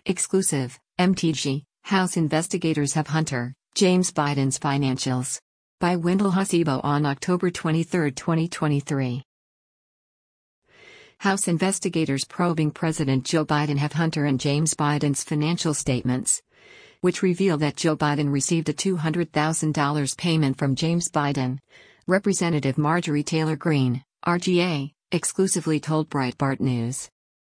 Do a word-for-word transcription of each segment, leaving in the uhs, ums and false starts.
Exclusive, M T G, House investigators have Hunter, James Biden's financials. By Wendell Hasibo on October twenty-third, twenty twenty-three. House investigators probing President Joe Biden have Hunter and James Biden's financial statements, which reveal that Joe Biden received a two hundred thousand dollars payment from James Biden. Representative Marjorie Taylor Greene, R G A, exclusively told Breitbart News.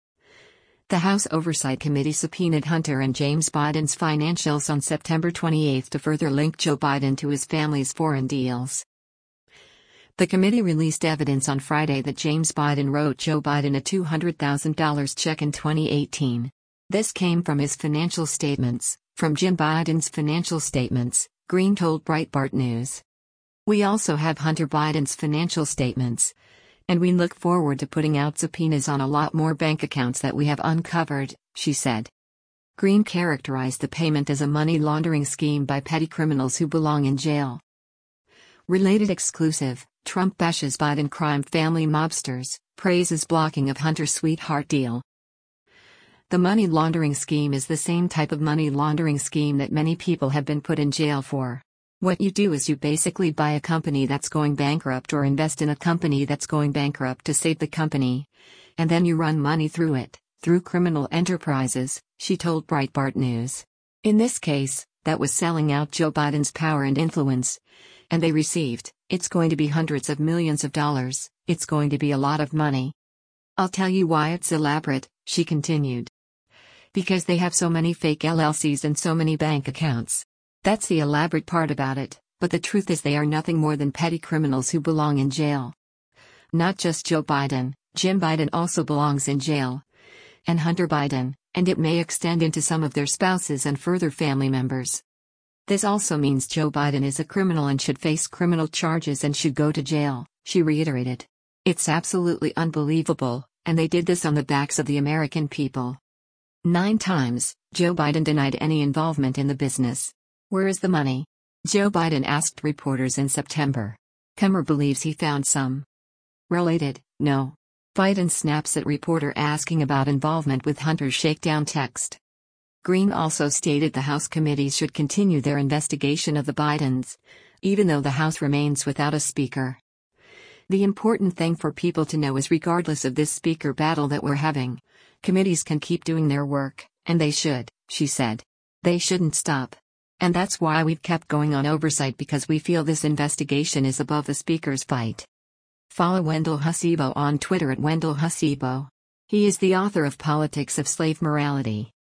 The House Oversight Committee subpoenaed Hunter and James Biden's financials on September twenty-eighth to further link Joe Biden to his family's foreign deals. The committee released evidence on Friday that James Biden wrote Joe Biden a two hundred thousand dollars check in twenty eighteen. This came from his financial statements, from Jim Biden's financial statements, Greene told Breitbart News. We also have Hunter Biden's financial statements, and we look forward to putting out subpoenas on a lot more bank accounts that we have uncovered, she said. Greene characterized the payment as a money laundering scheme by petty criminals who belong in jail. Related exclusive, Trump bashes Biden crime family mobsters, praises blocking of Hunter's sweetheart deal. The money laundering scheme is the same type of money laundering scheme that many people have been put in jail for. What you do is you basically buy a company that's going bankrupt or invest in a company that's going bankrupt to save the company, and then you run money through it, through criminal enterprises, she told Breitbart News. In this case, that was selling out Joe Biden's power and influence, and they received, it's going to be hundreds of millions of dollars, it's going to be a lot of money. I'll tell you why it's elaborate, she continued. Because they have so many fake L L Cs and so many bank accounts. That's the elaborate part about it, but the truth is they are nothing more than petty criminals who belong in jail. Not just Joe Biden, Jim Biden also belongs in jail. And Hunter Biden, and it may extend into some of their spouses and further family members. This also means Joe Biden is a criminal and should face criminal charges and should go to jail, she reiterated. It's absolutely unbelievable, and they did this on the backs of the American people. Nine times, Joe Biden denied any involvement in the business. Where is the money? Joe Biden asked reporters in September. Comer believes he found some. Related, no. Biden snaps at reporter asking about involvement with Hunter's shakedown text. Greene also stated the House committees should continue their investigation of the Bidens, even though the House remains without a speaker. The important thing for people to know is regardless of this speaker battle that we're having, committees can keep doing their work, and they should, she said. They shouldn't stop. And that's why we've kept going on oversight, because we feel this investigation is above the speaker's fight. Follow Wendell Hasibo on Twitter at Wendell Hasibo. He is the author of Politics of Slave Morality.